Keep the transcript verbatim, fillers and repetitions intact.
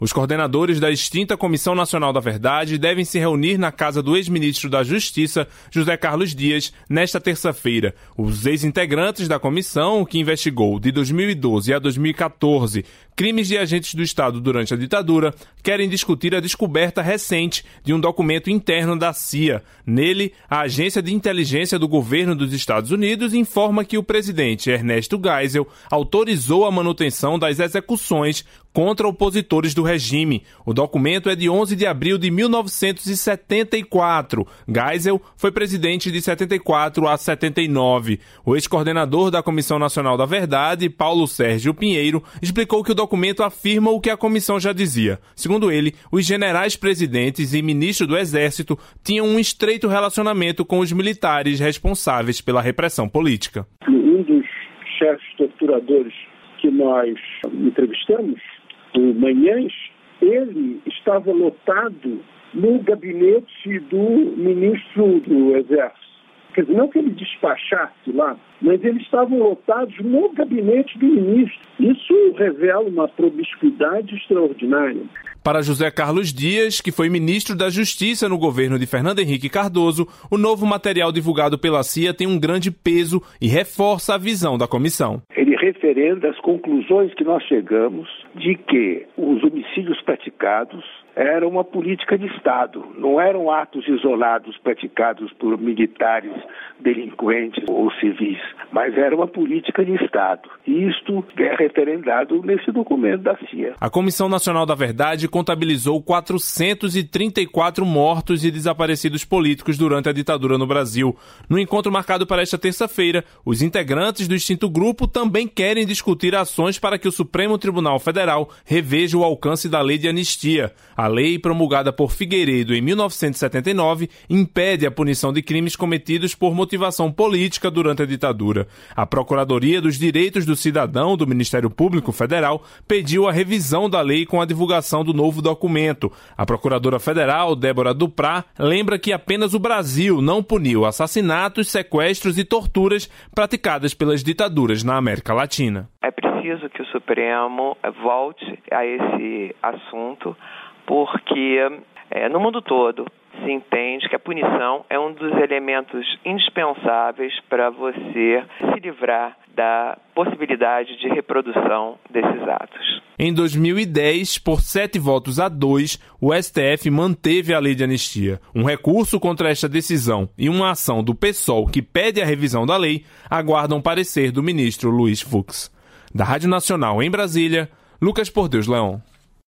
Os coordenadores da extinta Comissão Nacional da Verdade devem se reunir na casa do ex-ministro da Justiça, José Carlos Dias, nesta terça-feira. Os ex-integrantes da comissão, que investigou de dois mil e doze a dois mil e catorze crimes de agentes do Estado durante a ditadura, querem discutir a descoberta recente de um documento interno da C I A. Nele, a Agência de Inteligência do Governo dos Estados Unidos informa que o presidente Ernesto Geisel autorizou a manutenção das execuções contra opositores do regime. O documento é de onze de abril de mil novecentos e setenta e quatro. Geisel foi presidente de setenta e quatro a setenta e nove. O ex-coordenador da Comissão Nacional da Verdade, Paulo Sérgio Pinheiro, explicou que o documento afirma o que a comissão já dizia. Segundo ele, os generais presidentes e ministros do Exército tinham um estreito relacionamento com os militares responsáveis pela repressão política. Um dos chefes torturadores que nós entrevistamos, o Manhães, ele estava lotado no gabinete do ministro do Exército. Quer dizer, não que ele despachasse lá, mas eles estavam lotados no gabinete do ministro. Isso revela uma promiscuidade extraordinária. Para José Carlos Dias, que foi ministro da Justiça no governo de Fernando Henrique Cardoso, o novo material divulgado pela C I A tem um grande peso e reforça a visão da comissão. Ele referenda as conclusões que nós chegamos de que os homicídios praticados eram uma política de Estado, não eram atos isolados praticados por militares, delinquentes ou civis, mas era uma política de Estado. E isto é referendado nesse documento da C I A. A Comissão Nacional da Verdade contabilizou quatrocentos e trinta e quatro mortos e desaparecidos políticos durante a ditadura no Brasil. No encontro marcado para esta terça-feira, os integrantes do extinto grupo também querem discutir ações para que o Supremo Tribunal Federal reveja o alcance da lei de anistia. A lei, promulgada por Figueiredo em mil novecentos e setenta e nove, impede a punição de crimes cometidos por motivação política durante a ditadura. A Procuradoria dos Direitos do Cidadão do Ministério Público Federal pediu a revisão da lei com a divulgação do novo documento. A Procuradora Federal, Débora Duprá, lembra que apenas o Brasil não puniu assassinatos, sequestros e torturas praticadas pelas ditaduras na América Latina. É preciso que o Supremo volte a esse assunto, porque é, no mundo todo se entende que a punição é um dos elementos indispensáveis para você se livrar da possibilidade de reprodução desses atos. Em dois mil e dez, por sete votos a dois, o S T F manteve a lei de anistia. Um recurso contra esta decisão e uma ação do PSOL que pede a revisão da lei aguardam parecer do ministro Luiz Fux. Da Rádio Nacional em Brasília, Lucas Por Deus Leão.